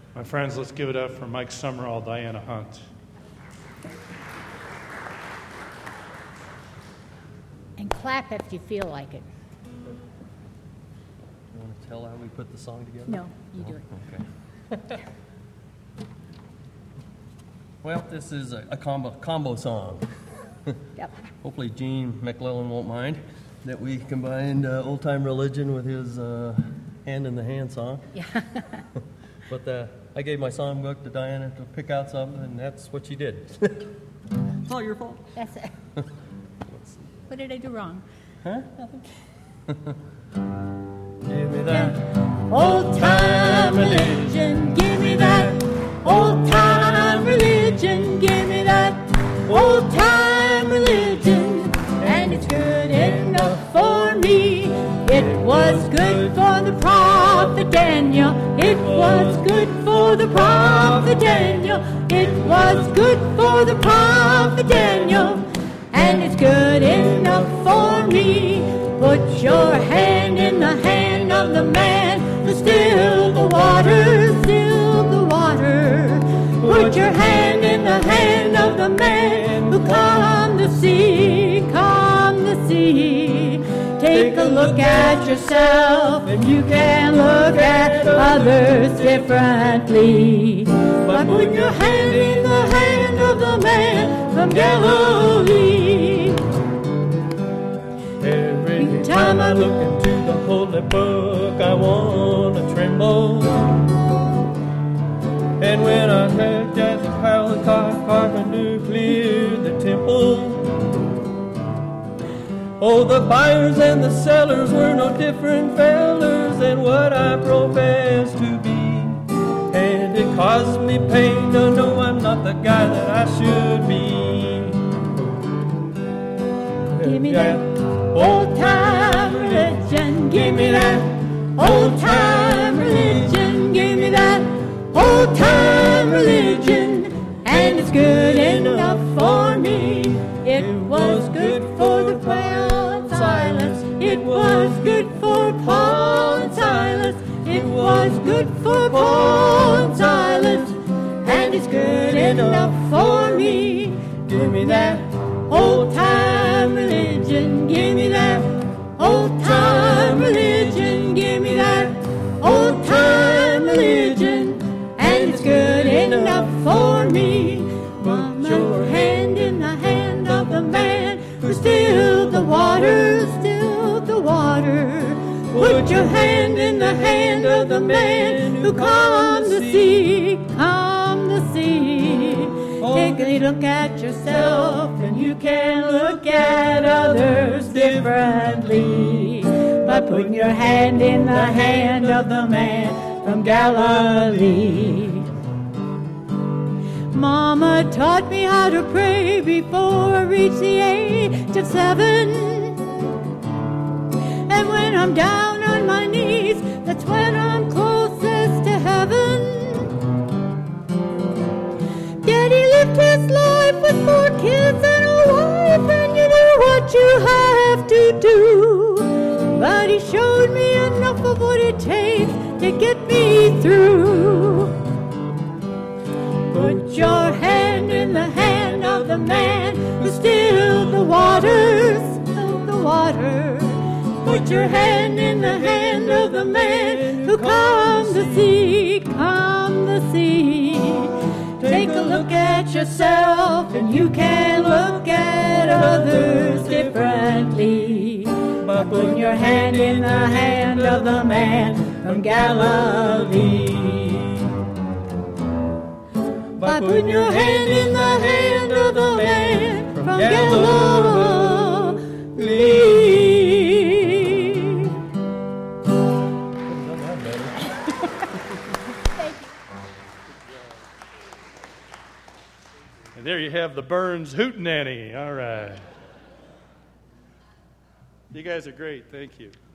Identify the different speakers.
Speaker 1: My friends, let's give it up for Mike Summerall, Diana Hunt.
Speaker 2: And clap if you feel like it.
Speaker 3: You want to tell how we put the song together?
Speaker 2: No, you do it.
Speaker 3: Okay. Well, this is a combo song.
Speaker 2: Yep.
Speaker 3: Hopefully Gene McClellan won't mind that we combined Old Time Religion with his Hand in the Hand song.
Speaker 2: Yeah.
Speaker 3: But I gave my songbook to Diana to pick out something, and that's what she did. It's all your fault.
Speaker 2: That's it. What did I do wrong?
Speaker 3: Huh?
Speaker 2: Nothing.
Speaker 3: Give me that.
Speaker 2: Old time religion, give me that. Old time religion, give me that. Old time religion, and it's good enough for me. It was good for the prophet Daniel. It was good for the prophet Daniel. It was good for the prophet Daniel, and it's good enough for me. Put your hand in the hand of the man who still the water, still the water. Put your hand in the hand of the man who calmed the sea, calmed the sea. Take a look at yourself and you can look at others differently. By putting your hand in the hand of the man from Galilee.
Speaker 3: Every time I look into the holy book, I want to tremble. And when I heard that the carpenter cleared the temple, oh, the buyers and the sellers were no different fellers than what I profess to be. And it caused me pain to know I'm not the guy that I should be.
Speaker 2: Give me that old time religion, give me that old time religion, give me that old time religion, and it's good enough for me. It was good for the Paul and Silas, it was good for Paul and Silas, it was good for Paul and Silas, and it's good enough for me. Give me that old time religion, give me that old time religion, give me that old time religion, and it's good enough for me. Put your hand in the hand of the man who stilled the water, stilled the water. Put your hand in the hand of the man who calmed the sea, calmed the sea. Take a look at yourself and you can look at others differently by putting your hand in the hand of the man from Galilee. Mama taught me how to pray before I reached the age of 7. And when I'm down on my knees, that's when I'm closest to heaven. Daddy lived his life with 4 kids and a wife, and you do what you have to do. But he showed me enough of what it takes to get me through. Put your hand in the hand of the man who stilled the waters, stilled the water. Put your hand in the hand of the man who calmed the sea, calmed the sea. Take a look at yourself and you can look at others differently by putting your hand in the hand of the man from Galilee. By putting your hand in the hand of the man from Galilee.
Speaker 1: And there you have the Burns Hootenanny. All right. You guys are great. Thank you.